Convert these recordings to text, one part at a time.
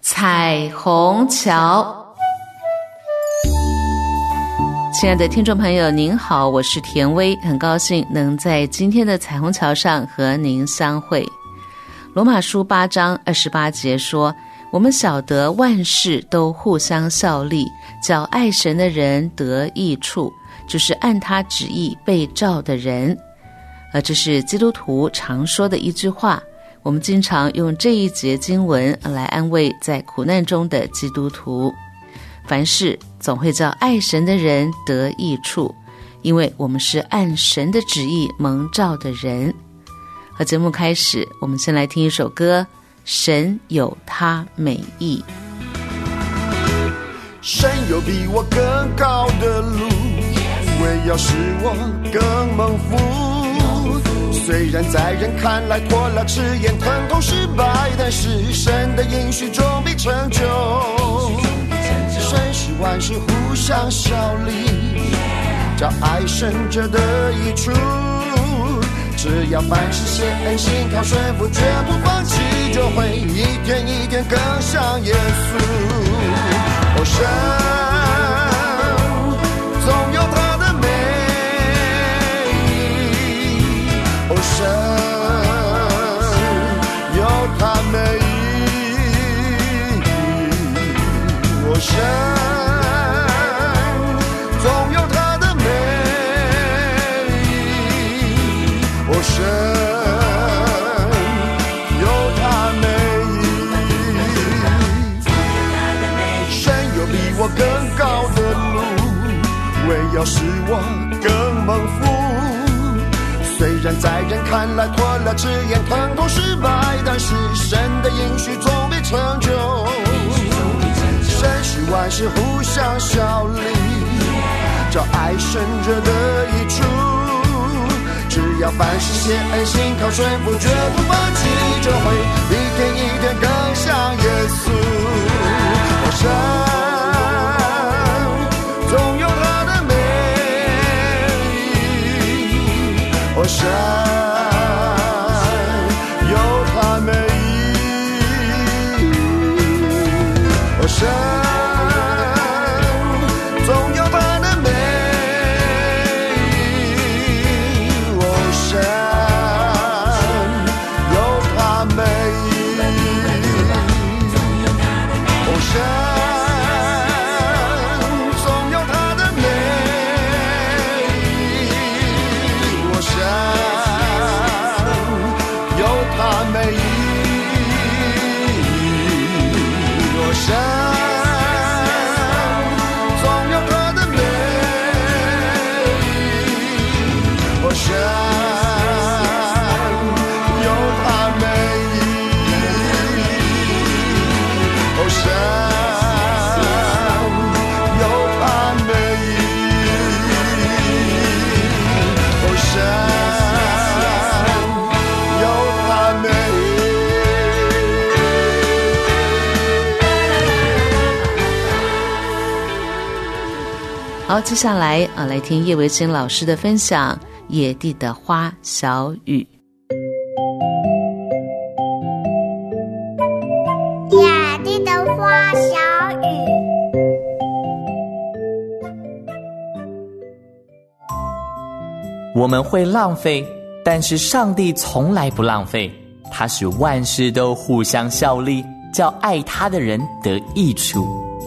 彩虹桥。亲爱的听众朋友您好，我是田薇，很高兴能在今天的彩虹桥上和您相会。罗马书8章28节说，我们晓得万事都互相效力，叫爱神的人得益处，就是按他旨意被召的人。这是基督徒常说的一句话，我们经常用这一节经文来安慰在苦难中的基督徒。凡事总会叫爱神的人得益处，因为我们是按神的旨意蒙召的人。和节目开始，我们先来听一首歌，神有他美意。 神有比我更高的路，为要使我更蒙福。虽然在人看来拖拉迟延疼痛失败，但是神的应许终必成就。神使万事互相效力，叫爱神者的益处。只要凡事献恩心靠顺服，绝不放弃，就会一天一天更像耶稣。哦，神总有他的美意，哦，神有他美意，哦，神总有他的美意，哦，神有他美意，神有比我更高的路，为要使我更蒙福。虽然在人看来拖拉迟延疼痛失败，但是神的应许总必成就。神使万事互相效力，叫爱神者的益处。只要凡事献恩心靠顺服，绝不放弃，就会一天一天更像耶稣。哦，神总有他的美意，哦，神有他美意，哦，神总有他的美意，哦，神有他美意，哦，神总有他的美意，哦，神有他美意，哦，神总有他的美意，哦，神有他美意，哦，神有他美意，哦，神有他美好，接下来来听叶维新老师的分享《野地的花小雨》。 野地的花小雨， 我们会浪费，但是上帝从来不浪费，他使万事都互相效力，叫爱他的人得益处。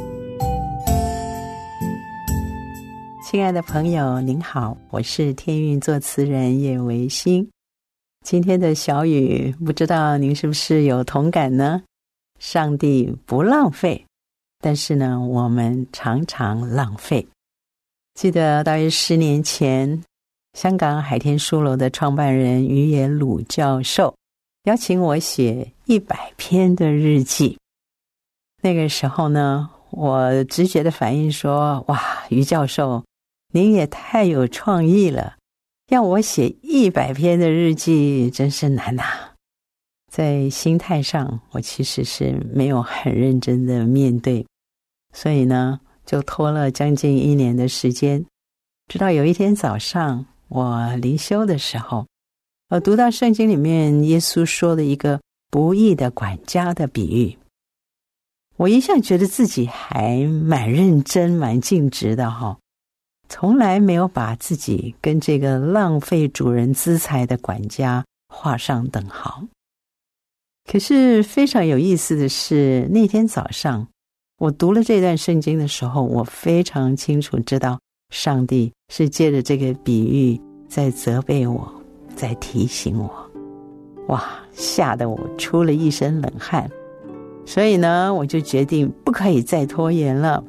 亲爱的朋友您好，我是天韵作词人叶维新。今天的小雨，不知道您是不是有同感呢？上帝不浪费，但是呢，我们常常浪费。记得大约10年前，香港海天书楼的创办人于野鲁教授邀请我写100篇的日记。那个时候呢，我直觉的反应说，哇，于教授您也太有创意了，要我写100篇的日记真是难啊。在心态上我其实是没有很认真的面对，所以呢就拖了将近1年的时间。直到有一天早上我灵修的时候，我读到圣经里面耶稣说的一个不义的管家的比喻。 我一向觉得自己还蛮认真蛮尽职的哈，从来没有把自己跟这个浪费主人资财的管家画上等号。可是非常有意思的是，那天早上我读了这段圣经的时候，我非常清楚知道上帝是借着这个比喻在责备我，在提醒我。哇，吓得我出了一身冷汗。所以呢，我就决定不可以再拖延了。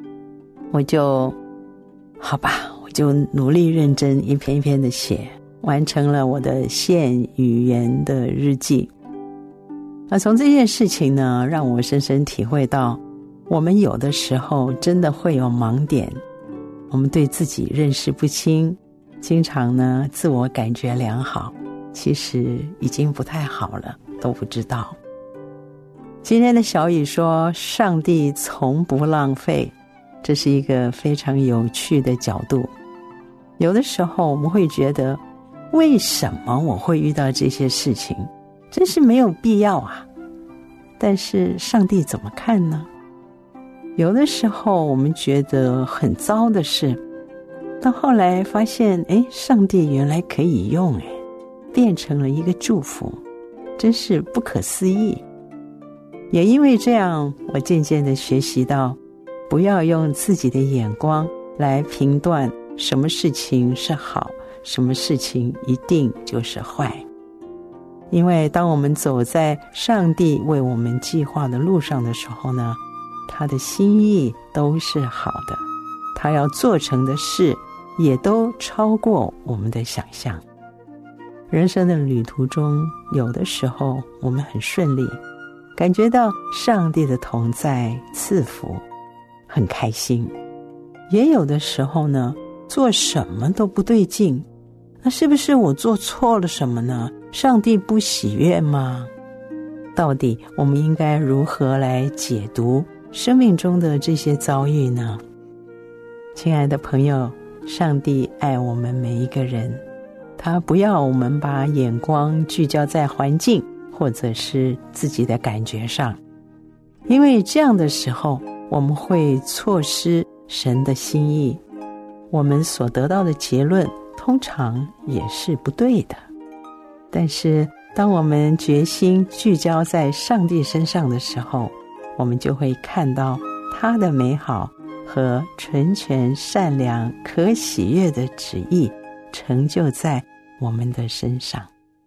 好吧，我就努力认真一篇一篇的写，完成了我的现语言的日记。那从这件事情呢，让我深深体会到，我们有的时候真的会有盲点，我们对自己认识不清，经常呢自我感觉良好，其实已经不太好了，都不知道。今天的小雨说，上帝从不浪费，这是一个非常有趣的角度。有的时候我们会觉得，为什么我会遇到这些事情？真是没有必要啊。但是上帝怎么看呢？有的时候我们觉得很糟的事，到后来发现，上帝原来可以用，变成了一个祝福，真是不可思议。也因为这样，我渐渐地学习到，不要用自己的眼光来评断什么事情是好，什么事情一定就是坏。因为当我们走在上帝为我们计划的路上的时候呢，他的心意都是好的，他要做成的事也都超过我们的想象。人生的旅途中，有的时候我们很顺利，感觉到上帝的同在赐福，很开心。也有的时候呢，做什么都不对劲，那是不是我做错了什么呢？上帝不喜悦吗？到底我们应该如何来解读生命中的这些遭遇呢？亲爱的朋友，上帝爱我们每一个人，他不要我们把眼光聚焦在环境或者是自己的感觉上，因为这样的时候我们会错失神的心意，我们所得到的结论通常也是不对的。但是当我们决心聚焦在上帝身上的时候，我们就会看到他的美好和纯全善良可喜悦的旨意成就在我们的身上。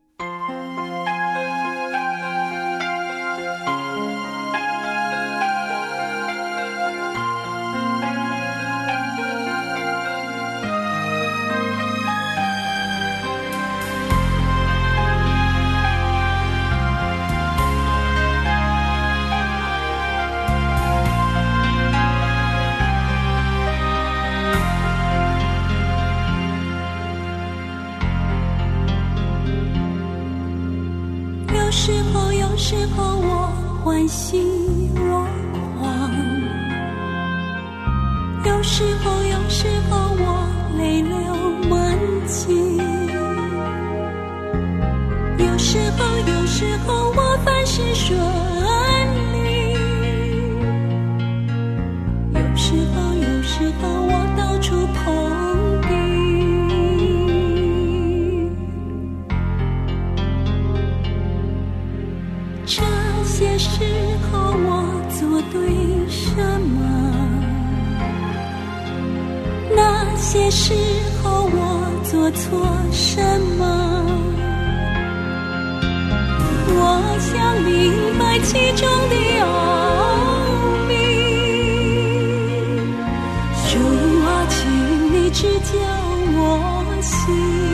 有时候我欢喜若狂，有时候我泪流满襟，有时候我凡事顺利，有时候我到处碰壁。这些时候我做对什么？那些时候我做错什么？我想明白其中的奥秘。主啊，请你指教我心。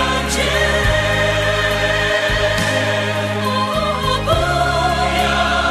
不要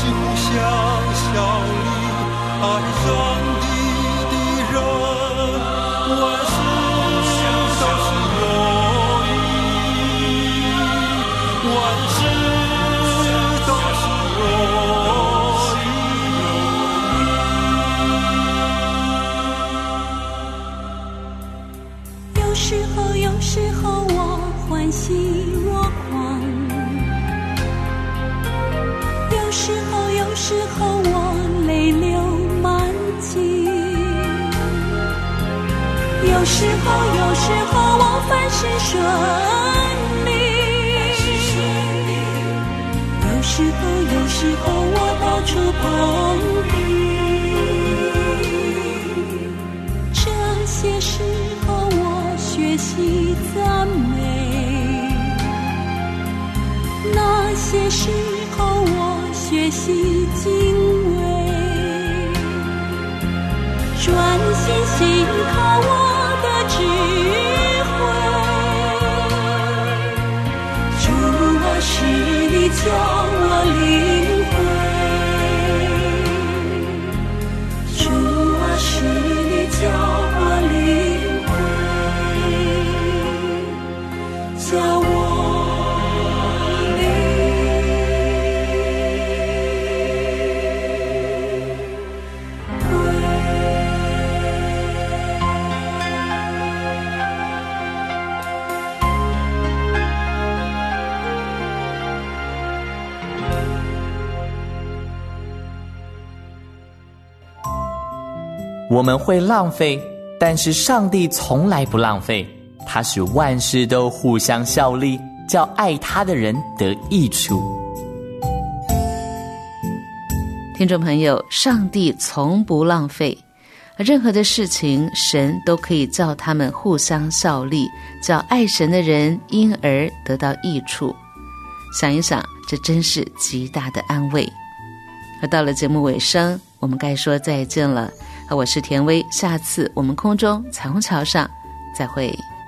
互相效力，爱上帝的人，万事都是容易，万事都是容易。 有时候我欢喜若狂，有时候我泪流满襟，有时候我凡事顺利，有时候我到处碰壁，这些时候我学习赞美，那些时候我学习敬畏，专心信靠我的智慧。主啊，是你叫我领会，主啊，是你叫我领会，叫我我们会浪费，但是上帝从来不浪费，他使万事都互相效力，叫爱他的人得益处。 听众朋友，上帝从不浪费，任何的事情神都可以叫他们互相效力，叫爱神的人因而得到益处。想一想，这真是极大的安慰。而到了节目尾声，我们该说再见了。我是田薇，下次我们空中彩虹桥上再会。